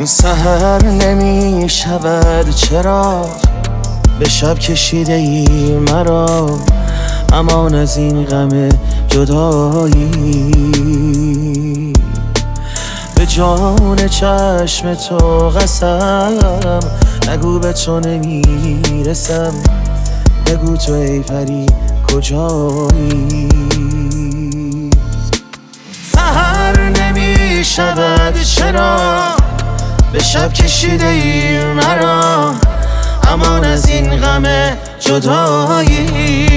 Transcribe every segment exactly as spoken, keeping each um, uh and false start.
سحر نمی شود چرا به شب کشیده ای مرا، امان از این غم جدایی. به جان چشم تو قسم، نگو به تو نمیرسم، بگو تو ای پری کجایی. سحر نمی شود چرا به شب کشیده ای مرا، امان از این غم جدایی.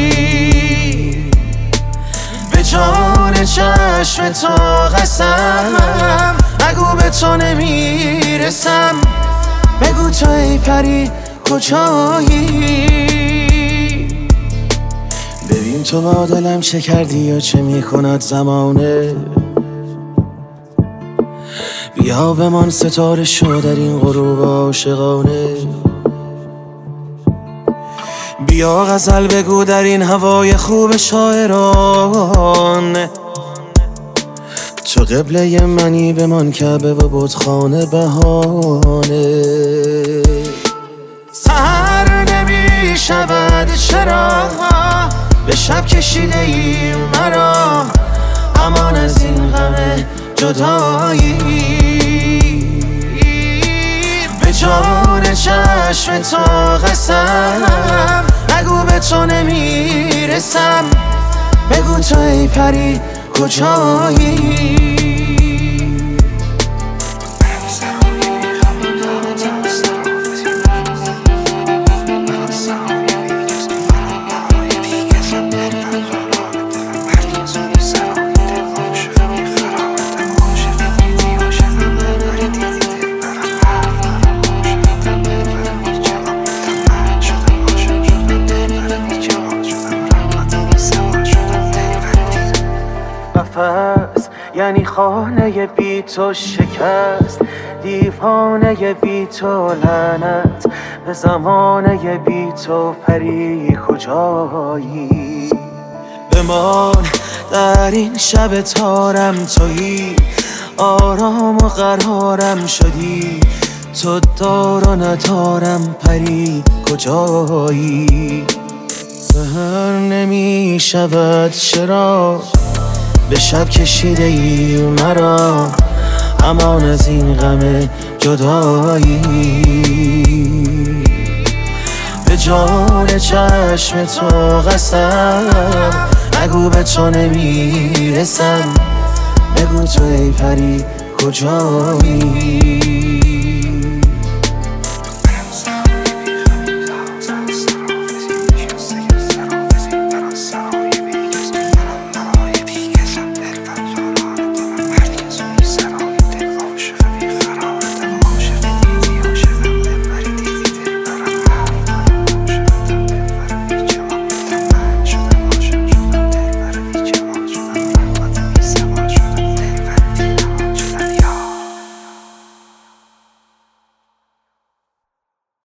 به جان چشم تو قسم، نگو به تو نمیرسم، بگو تو ای پری کجایی. ببین تو با دلم چه کردی یا چه میکند زمانه، بیا بمان ستاره شو در این غروب عاشقانه. بیا غزل بگو در این هوای خوب شاعران، تو قبله منی بمان کعبه و بتخانه بهانه. سحر نمی شود چرا به شب کشیده ای مرا، امان از این غم جدایی. به جان چشم تو قسم، نگو به تو نمیرسم، بگو تو ای پری کجایی. یعنی خانه بی تو شکست، دیوانه بی تو لعنت، به زمانه بی تو پری کجایی. بمان در این شب تارم تویی، آرام و قرارم شدی، تو دار و ندارم پری کجایی. سحر نمی شود چرا به شب کشیده ای مرا، امان از این غم جدایی. به جان چشم تو قسم، نگو به تو نمیرسم، بگو تو ای پری کجایی.